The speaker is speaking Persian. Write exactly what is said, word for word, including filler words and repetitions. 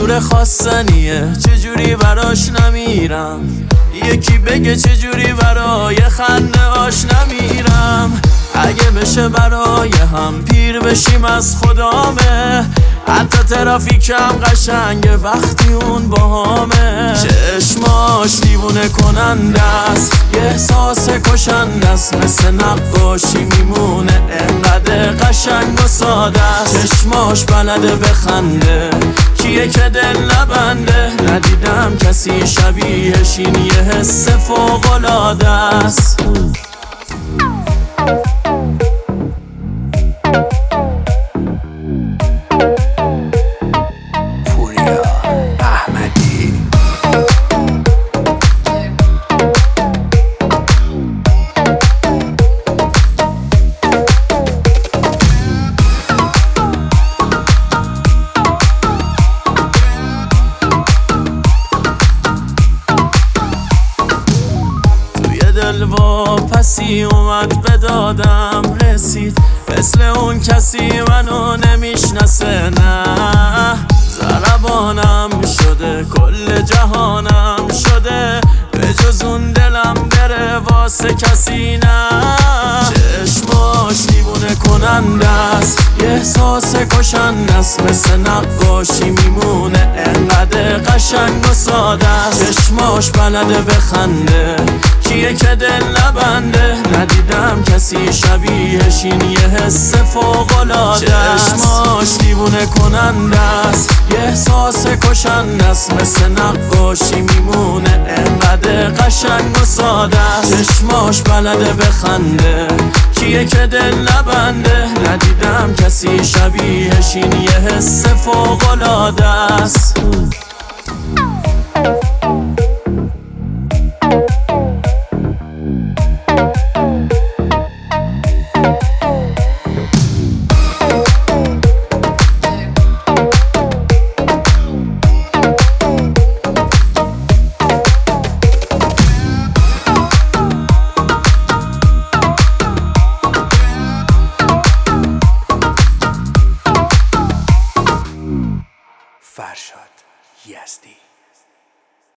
نور خواستنیه، چجوری براش نمیرم. یکی بگه چجوری برای خنده آش نمیرم. اگه بشه برای هم پیر بشیم از خدامه. حتی ترافیکم قشنگه وقتی اون باهامه. چشماش دیوونه کننده است، یه احساس کشنده است، مثل نقاشی میمونه انقدر قشنگ و ساده است. چشماش بلده بخنده، کیه که دل نبنده. ندیدم کسی شبیهش، این یه حس فوق‌العاده است. دل واپسی اومد به دادم رسید، مثل اون کسی منو نمیشناسه. نه ضربانم شده، کل جهانم شده، به جز اون دلم بره واسه کسی نه. چشماش دیوونه کننده است، یه احساس کشنده است، مثل نقاشی میمونه انقدر قشنگ و ساده است. چشماش بلده بخنده، کیه که دل نبنده. ندیدم کسی شبیهش، این یه حس فوق‌العاده است. چشماش دیوونه کننده است، یه احساس کشنده است، مثل نقاشی میمونه انقدر قشنگ و ساده است. چشماش بلده بخنده، کیه که دل نبنده. ندیدم کسی شبیهش، این یه حس فوق‌العاده است.